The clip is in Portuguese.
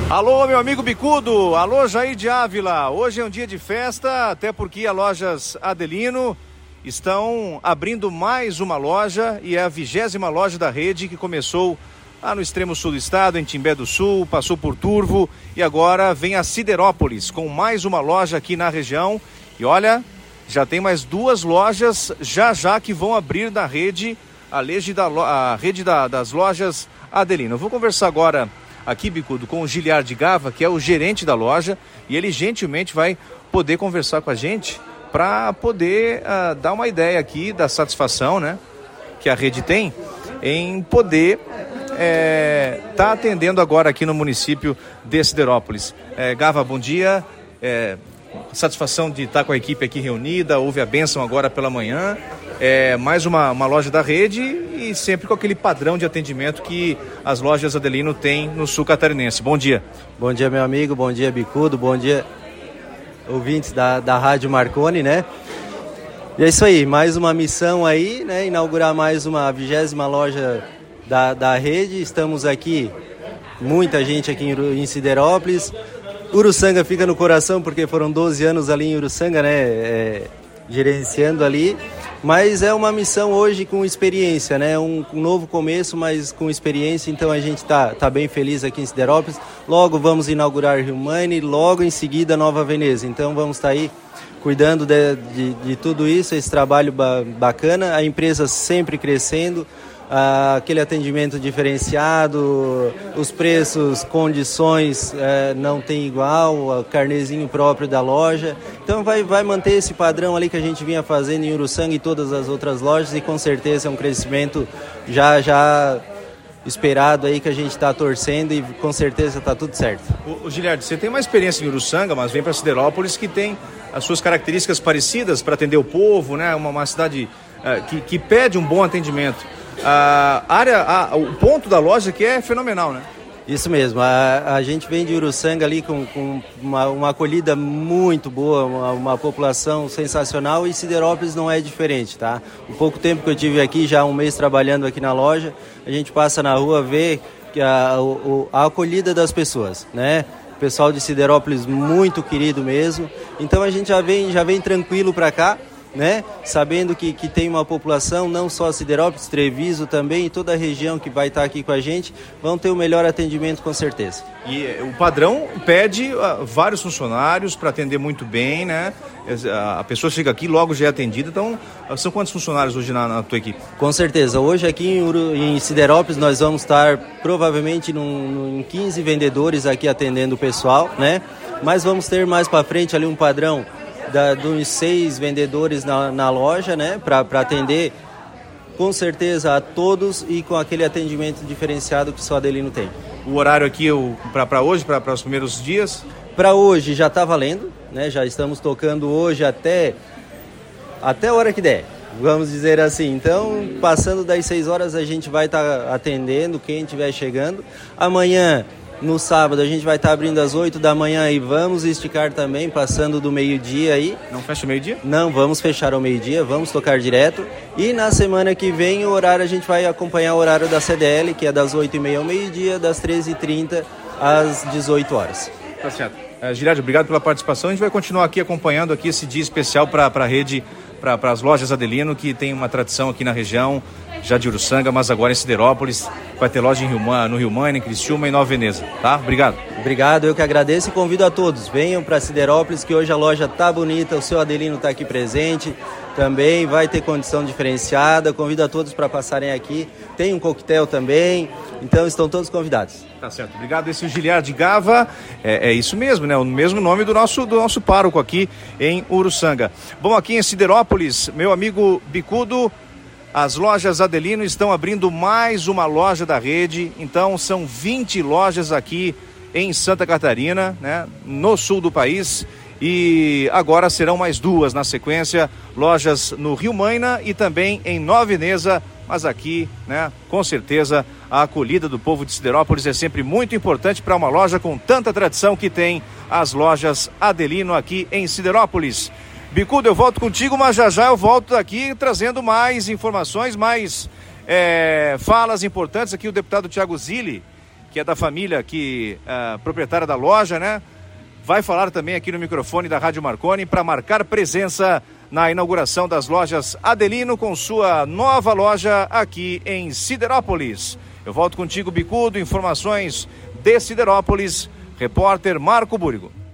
Alô, meu amigo Bicudo, alô, Jair de Ávila. Hoje é um dia de festa, até porque as lojas Adelino estão abrindo mais uma loja e é a 20ª loja da rede que começou lá no extremo sul do estado, em Timbé do Sul, passou por Turvo e agora vem a Siderópolis com mais uma loja aqui na região. E olha, já tem mais 2 lojas já que vão abrir na rede, a rede das lojas Adelino. Eu vou conversar agora aqui, Bicudo, com o Giliard Gava, que é o gerente da loja, e ele gentilmente vai poder conversar com a gente para poder dar uma ideia aqui da satisfação, né, que a rede tem em poder tá atendendo agora aqui no município de Siderópolis. Gava, bom dia. Satisfação de estar com a equipe aqui reunida, houve a bênção agora pela manhã, mais uma loja da rede e sempre com aquele padrão de atendimento que as lojas Adelino têm no sul catarinense. Bom dia. Bom dia, meu amigo, bom dia, Bicudo, bom dia, ouvintes da Rádio Marconi, né? E é isso aí, mais uma missão aí, né? Inaugurar mais uma 20ª loja da rede. Estamos aqui, muita gente aqui em Siderópolis. Uruçanga fica no coração porque foram 12 anos ali em Uruçanga, né, gerenciando ali, mas é uma missão hoje com experiência, né, um novo começo, mas com experiência, então a gente tá bem feliz aqui em Siderópolis. Logo vamos inaugurar Rio Mane, logo em seguida Nova Veneza, então vamos estar aí cuidando de tudo isso, esse trabalho bacana, a empresa sempre crescendo, aquele atendimento diferenciado, os preços, condições não tem igual, o carnezinho próprio da loja. Então vai manter esse padrão ali que a gente vinha fazendo em Uruçanga e todas as outras lojas, e com certeza é um crescimento já esperado aí, que a gente está torcendo, e com certeza está tudo certo. O Giliard, você tem uma experiência em Uruçanga, mas vem para Siderópolis, que tem as suas características parecidas para atender o povo, né? Uma cidade que pede um bom atendimento. O ponto da loja que é fenomenal, né? Isso mesmo, a gente vem de Uruçanga ali com uma acolhida muito boa, uma população sensacional, e Siderópolis não é diferente, tá? O pouco tempo que eu tive aqui, já 1 mês trabalhando aqui na loja, a gente passa na rua, vê que a acolhida das pessoas, né? O pessoal de Siderópolis muito querido mesmo, então a gente já vem tranquilo para cá, né? Sabendo que tem uma população, não só Siderópolis, Treviso também, e toda a região que vai estar aqui com a gente, vão ter o melhor atendimento com certeza. E o padrão pede vários funcionários para atender muito bem, né? A pessoa chega aqui, logo já é atendida. Então, são quantos funcionários hoje na tua equipe? Com certeza, hoje aqui em Siderópolis nós vamos estar provavelmente em 15 vendedores aqui atendendo o pessoal, né? Mas vamos ter mais para frente ali um padrão dos 6 vendedores na loja, né, para atender com certeza a todos e com aquele atendimento diferenciado que só a Adelino tem. O horário aqui para hoje, para os primeiros dias? Para hoje já está valendo, né, já estamos tocando hoje até a hora que der, vamos dizer assim. Então, passando das 6 horas a gente vai estar atendendo quem estiver chegando. Amanhã, no sábado, a gente vai estar abrindo às 8 da manhã e vamos esticar também, passando do meio-dia aí. Não fecha o meio-dia? Não, vamos fechar ao meio-dia, vamos tocar direto. E na semana que vem, o horário, a gente vai acompanhar o horário da CDL, que é das 8h30 ao meio-dia, das 13h30 às 18 horas. Tá certo. Giliard, obrigado pela participação. A gente vai continuar aqui acompanhando aqui esse dia especial para a rede, para as lojas Adelino, que tem uma tradição aqui na região, já de Uruçanga, mas agora em Siderópolis. Vai ter loja no Rio Mane, em Criciúma e Nova Veneza, tá? Obrigado. Obrigado, eu que agradeço e convido a todos. Venham para Siderópolis, que hoje a loja tá bonita, o seu Adelino tá aqui presente, também vai ter condição diferenciada. Convido a todos para passarem aqui. Tem um coquetel também, então estão todos convidados. Tá certo, obrigado. Esse é o Giliard Gava, é isso mesmo, né? O mesmo nome do nosso pároco aqui em Uruçanga. Bom, aqui em Siderópolis, meu amigo Bicudo, as lojas Adelino estão abrindo mais uma loja da rede, então são 20 lojas aqui em Santa Catarina, né, no sul do país, e agora serão mais 2 na sequência, lojas no Rio Maina e também em Nova Veneza, mas aqui, né, com certeza a acolhida do povo de Siderópolis é sempre muito importante para uma loja com tanta tradição que tem as lojas Adelino aqui em Siderópolis. Bicudo, eu volto contigo, mas já eu volto aqui trazendo mais informações, mais falas importantes. Aqui o deputado Thiago Zilli, que é da família proprietária da loja, né? Vai falar também aqui no microfone da Rádio Marconi para marcar presença na inauguração das lojas Adelino com sua nova loja aqui em Siderópolis. Eu volto contigo, Bicudo, informações de Siderópolis, repórter Marco Búrigo.